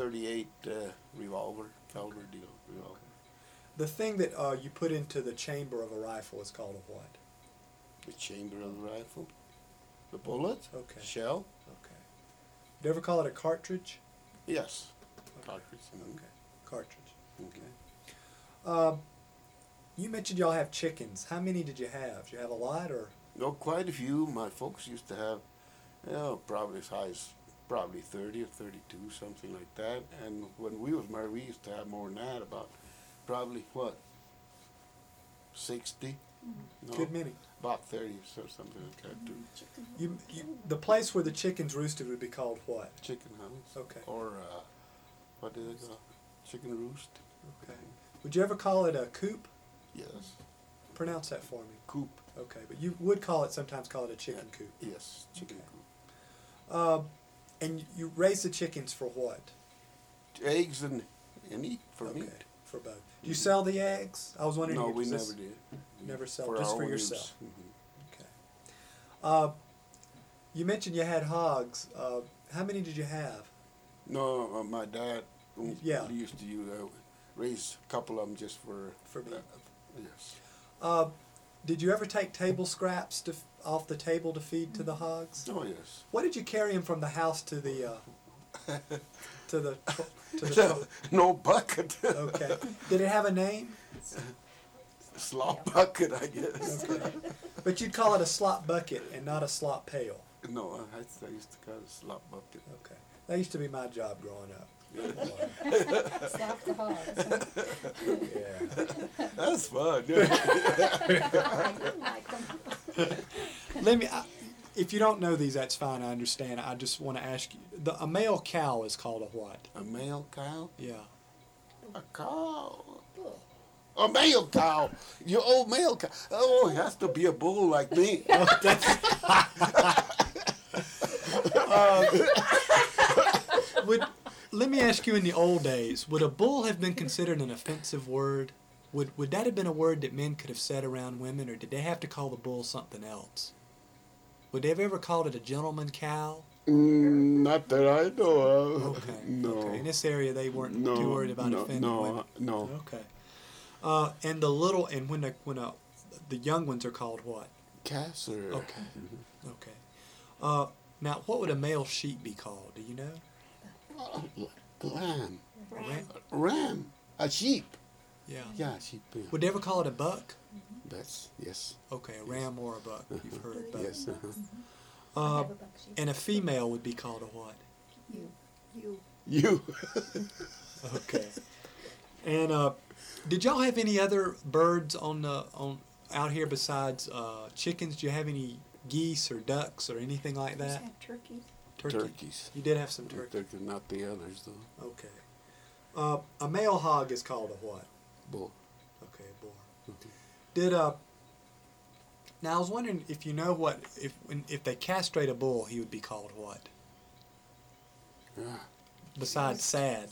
.38 revolver, caliber deal revolver. The thing that you put into the chamber of a rifle is called a what? The chamber of the rifle, the bullet, Okay. shell. Okay. Do you ever call it a cartridge? Yes, Okay. cartridge. Okay. Cartridge. Okay. You mentioned y'all have chickens. How many did you have? Did you have a lot or? No, quite a few. My folks used to have, probably as high as probably 30 or 32, something like that. And when we was married, we used to have more than that, about probably, what, 60? No, Good many. about 30 or something like that, too. The place where the chickens roosted would be called what? Chicken house. Okay. Or, what is it, chicken roost? Okay. Would you ever call it a coop? Yes. Pronounce that for me. Coop. Okay, but you would sometimes call it a chicken coop. Yes, chicken Okay. coop. And you raise the chickens for what? Eggs and eat for Okay, meat. for both. Do you sell the eggs? I was wondering. No, if we does never this- did. Never sell, For just our for own yourself. use. Mhm. Okay. You had hogs. How many did you have? No, my dad Yeah. used to raise a couple of them just for meat. yes. Did you ever take table scraps off the table to feed to the hogs? Oh yes. What did you carry them from the house to the to the No bucket. Okay. Did it have a name? Slop bucket, I guess. Okay. But you'd call it a slop bucket and not a slop pail. No, I used to call it slop bucket. Okay. That used to be my job growing up. Slap the hogs. Yeah. That's fun. I didn't like them. If you don't know these, that's fine. I understand. I just want to ask you. A male cow is called a what? A male cow? Yeah. A cow. A male cow. Your old male cow. Oh, it has to be a bull like me. Let me ask you, in the old days, would a bull have been considered an offensive word? Would that have been a word that men could have said around women, or did they have to call the bull something else? Would they have ever called it a gentleman cow? Not that I know of. Okay. No. Okay. In this area, they weren't too worried about offending women. No. Okay. And when the young ones are called what? Calves or... Okay. Okay. Now, what would a male sheep be called? Do you know? Lamb. Ram. A sheep. Yeah. Yeah, sheep. Yeah. Would they ever call it a buck? That's, yes. Okay, a ram or a buck. You've heard both. Yes. And a female would be called a what? You. Okay. And did y'all have any other birds on out here besides chickens? Do you have any geese or ducks or anything like that? Turkeys. Turkeys. You did have some turkeys. Not the others, though. Okay. A male hog is called a what? Bull. Okay, bull. Mhm. Did now I was wondering if you know what if they castrate a bull, he would be called what? Yeah. Besides sad.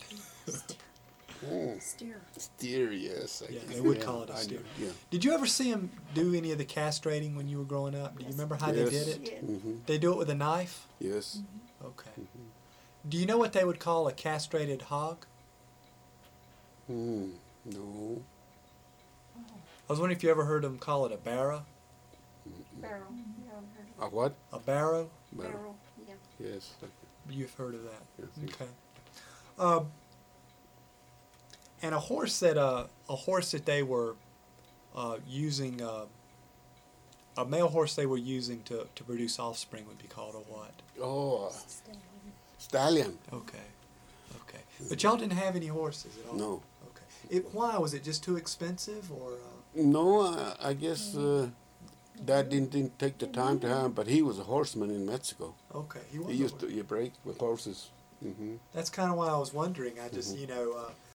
Steer. Steer, yes. Yeah, they would call it a steer. Yeah. Did you ever see them do any of the castrating when you were growing up? Do you remember how they did it? Yes. Mm-hmm. They do it with a knife? Yes. Okay. Mm-hmm. Do you know what they would call a castrated hog? No. I was wondering if you ever heard them call it a barrow? Barrel. Yeah, I've heard A of what? A barrow? it. Barrel. Yeah. Yes. You've heard of that. Yes. Okay. And a horse that they were using, a male horse they were using to produce offspring would be called a what? Oh, stallion. Okay. Okay. But y'all didn't have any horses at all? No. Okay. Why? Was it just too expensive or? No, I guess Dad didn't take the time to have him, but he was a horseman in Mexico. Okay. He used to break with horses. Mm-hmm. That's kind of why I was wondering. I just,